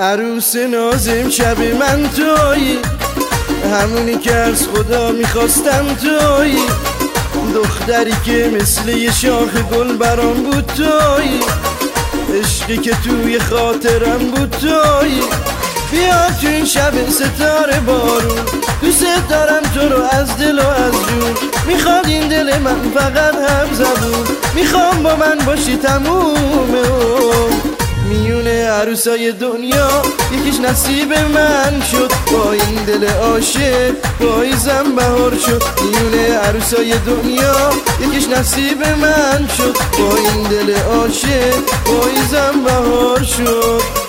عروس نازم شب من تویی، همونی که از خدا میخواستم تویی، دختری که مثل یه شاخ گل برام بود تویی، عشقی که توی خاطرم بود تویی. بیا تو این شب ستاره بارون، دوست دارم تو رو از دل و از جون، میخواد این دل من فقط هم زبون، میخوام با من باشی تموم اون. میونه عروسای دنیا یکیش نصیب من شد، با این دل عاشق پاییزم بهار شد. میونه عروسای دنیا یکیش نصیب من شد، با این دل عاشق پاییزم بهار شد.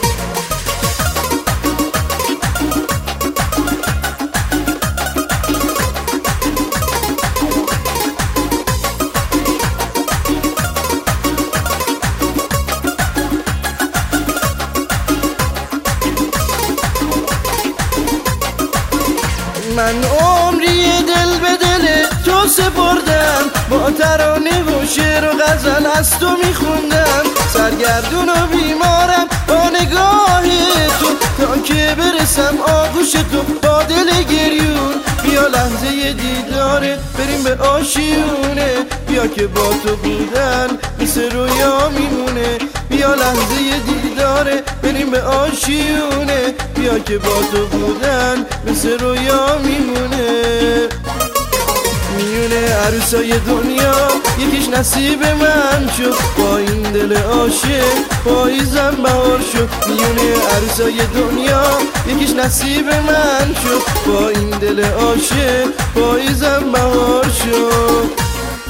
من عمری دل به دل تو سپردم، با ترانه و شعر و غزل از تو میخوندم، سرگردون و بیمارم با نگاه تو، تا که برسم آغوش تو با دل گریون. بیا لحظه دیداره بریم به آشیونه، بیا که با تو بودن مثل رویا میمونه. بیا لحظه دیداره بریم به آشیونه، بیا که با تو بودن مثل رویا میمونه. میونه عروسای دنیا یکیش نصیب من شد، با این دل عاشق پاییزم بهار شد. میونه عروسای دنیا یکیش نصیب من شد، با این دل عاشق پاییزم بهار شد.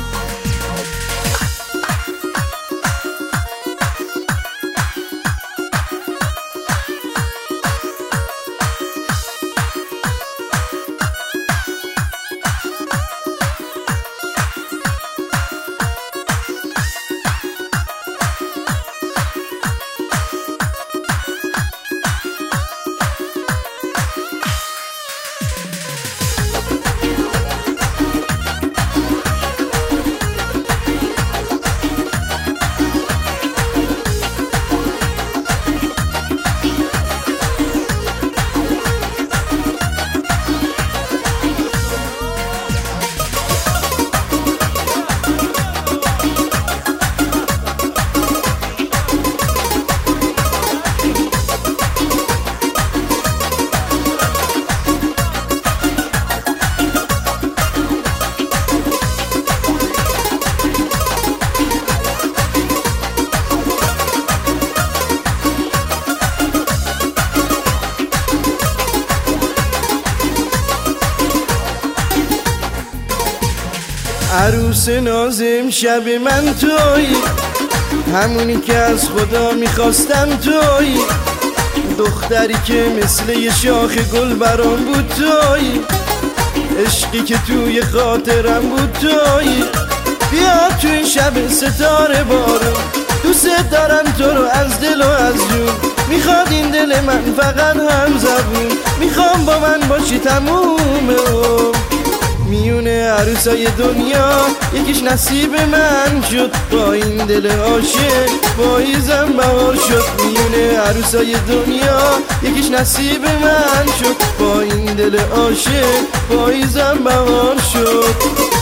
عروس نازم شب من تویی، همونی که از خدا میخواستم تویی، دختری که مثل یه شاخ گل برام بود تویی، عشقی که توی خاطرم بود تویی. بیا تو این شب ستاره بارون، دوست دارم تو رو از دل و از جون، میخواد این دل من فقط هم زبون، میخوام با من باشی تموم اون. میونه عروسای دنیا یکیش نصیب من شد، با این دل عاشق پاییزم بهار شد. میونه عروسای دنیا یکیش نصیب من شد، با این دل عاشق پاییزم بهار شد.